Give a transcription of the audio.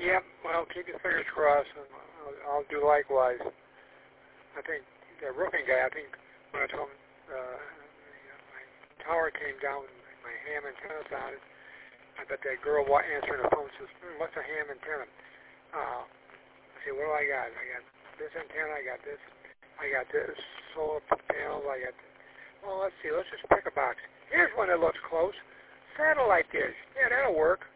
Yep. Well, keep your fingers crossed, and I'll do likewise. I think the roofing guy. I think when I told him my tower came down, my ham antenna's on it. I bet that girl answering the phone says, "What's a ham antenna?" I say, "What do I got? I got this antenna. I got this. I got this solar panels. I got." Well, let's see. Let's just pick a box. Here's one that looks close. Satellite dish. Yeah, that'll work.